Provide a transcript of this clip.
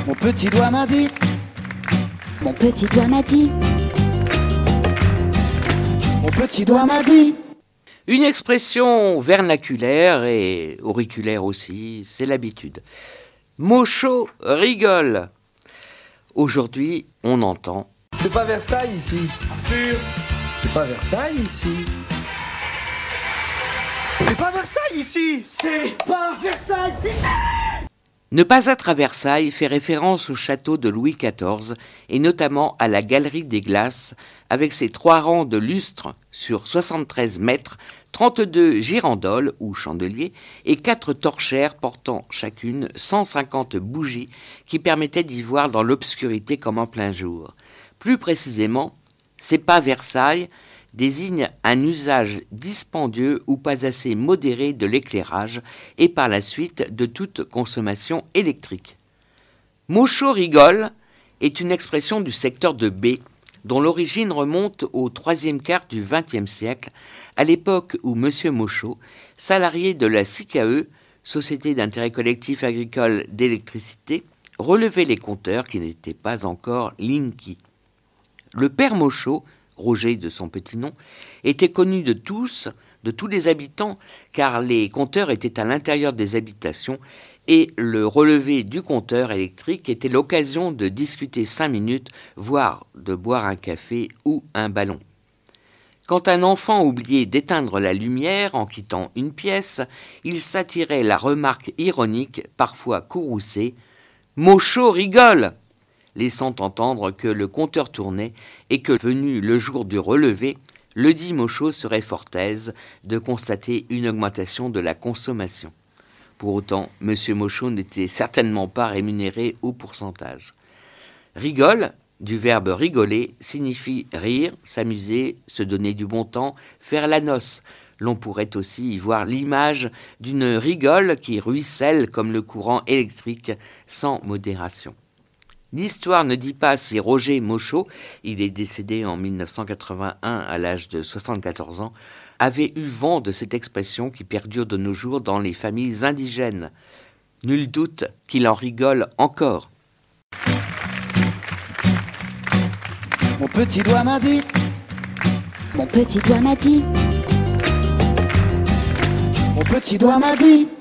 Mon petit doigt m'a dit. Mon petit doigt m'a dit. Mon petit doigt m'a dit. Une expression vernaculaire et auriculaire aussi, c'est l'habitude. Mocho rigole. Aujourd'hui, on entend. C'est pas Versailles ici. Arthur. C'est pas Versailles ici. C'est pas Versailles ici. C'est pas Versailles ici. Ne pas être à Versailles fait référence au château de Louis XIV et notamment à la Galerie des Glaces avec ses 3 rangs de lustres sur 73 mètres, 32 girandoles ou chandeliers et 4 torchères portant chacune 150 bougies qui permettaient d'y voir dans l'obscurité comme en plein jour. Plus précisément, c'est pas Versailles désigne un usage dispendieux ou pas assez modéré de l'éclairage et par la suite de toute consommation électrique. Mocho rigole est une expression du secteur de B dont l'origine remonte au 3e quart du XXe siècle, à l'époque où M. Mocho, salarié de la SICAE, Société d'intérêt collectif agricole d'électricité, relevait les compteurs qui n'étaient pas encore Linky. Le père Mocho, Roger de son petit nom, était connu de tous les habitants, car les compteurs étaient à l'intérieur des habitations et le relevé du compteur électrique était l'occasion de discuter 5 minutes, voire de boire un café ou un ballon. Quand un enfant oubliait d'éteindre la lumière en quittant une pièce, il s'attirait la remarque ironique, parfois courroucée « Mocho rigole !» laissant entendre que le compteur tournait et que, venu le jour du relevé, le dit Mocho serait fort aise de constater une augmentation de la consommation. Pour autant, M. Mocho n'était certainement pas rémunéré au pourcentage. Rigole, du verbe rigoler, signifie rire, s'amuser, se donner du bon temps, faire la noce. L'on pourrait aussi y voir l'image d'une rigole qui ruisselle comme le courant électrique sans modération. L'histoire ne dit pas si Roger Mocho, il est décédé en 1981 à l'âge de 74 ans, avait eu vent de cette expression qui perdure de nos jours dans les familles indigènes. Nul doute qu'il en rigole encore. Mon petit doigt m'a dit. Mon petit doigt m'a dit. Mon petit doigt m'a dit.